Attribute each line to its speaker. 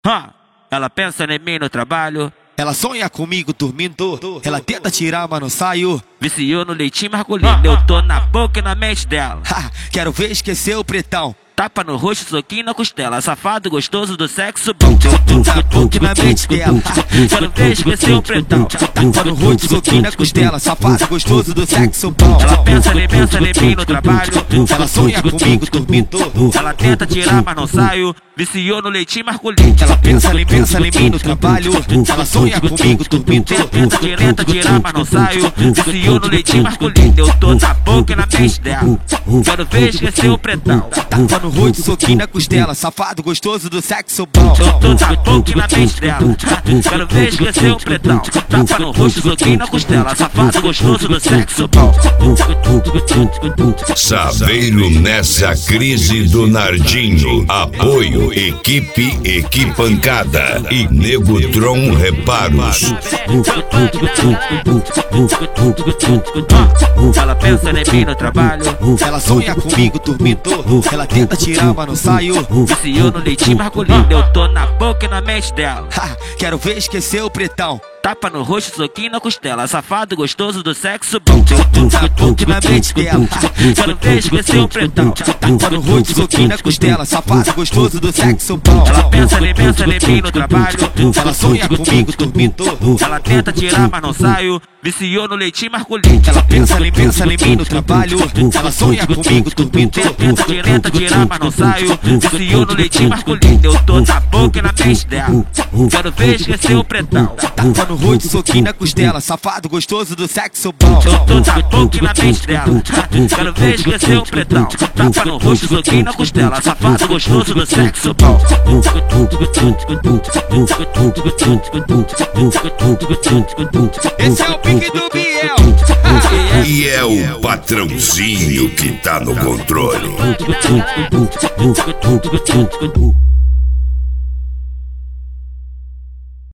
Speaker 1: Ela pensa em mim no trabalho.
Speaker 2: Ela sonha comigo dormindo. Ela tenta tirar, mas não saio.
Speaker 1: Viciou no leitinho masculino. Eu tô na boca e na mente dela.
Speaker 2: Quero ver esquecer o pretão.
Speaker 1: Tapa no rosto, soquinho na costela. Safado gostoso do sexo bom.
Speaker 2: Eu tô na boca e na mente dela.
Speaker 1: Quero ver esquecer o pretão.
Speaker 2: Tapa no rosto, soquinho na costela. Safado gostoso do sexo bom.
Speaker 1: Ela pensa em mim no trabalho.
Speaker 2: Ela sonha comigo dormindo.
Speaker 1: Ela tenta tirar, mas não saio. Viciou no leitinho masculino.
Speaker 2: Ela pensa em mim no trabalho. Ela sonha comigo dormindo.
Speaker 1: Tenta tirar, mas não saio. Viciou no leitinho masculino. Eu tô na boca e na mente dela. Quero ver esquecer o pretão.
Speaker 2: Tapa no rosto, soquinho na costela. Safado gostoso do sexo bom.
Speaker 1: Eu tô na boca e na mente dela. Quero ver esquecer o pretão. Tapa no rosto, soquinho na costela. Safado gostoso do sexo bom.
Speaker 3: Saveiro nessa crise do Nardinho. Apoio equipe Equipancada e Negotron Reparos.
Speaker 1: Ela pensa em mim no trabalho.
Speaker 2: Ela sonha comigo dormindo. Ela tenta tirar, mas não saio.
Speaker 1: Viciou no leitinho masculino. Eu tô na boca e na mente dela.
Speaker 2: Quero ver esquecer o pretão.
Speaker 1: Tapa no rosto, soquinho na costela. Safado gostoso do sexo bom.
Speaker 2: Eu tô na boca e na mente dela.
Speaker 1: Quero ver esquecer o pretão.
Speaker 2: Tapa no rosto, soquinho na costela. Safado gostoso do sexo bom.
Speaker 1: Ela pensa em mim no trabalho.
Speaker 2: Ela sonha comigo dormindo.
Speaker 1: Ela tenta tirar, mas não saio. Viciou no leitinho masculino.
Speaker 2: Ela pensa em mim no trabalho. Ela sonha comigo dormindo.
Speaker 1: Tenta tirar, mas não saio. Viciou no leitinho masculino. Eu tô na boca e na mente dela. Quero ver esquecer o pretão.
Speaker 2: Tapa no rosto, soquinho na costela. Safado gostoso do sexo bom.
Speaker 1: Eu tô na boca e na mente dela. Quero ver esquecer o pretão. Tapa no rosto, soquinho na costela. Safado gostoso do sexo bom.
Speaker 2: Esse é o pique do Biel.
Speaker 3: E é o patrãozinho que tá no controle.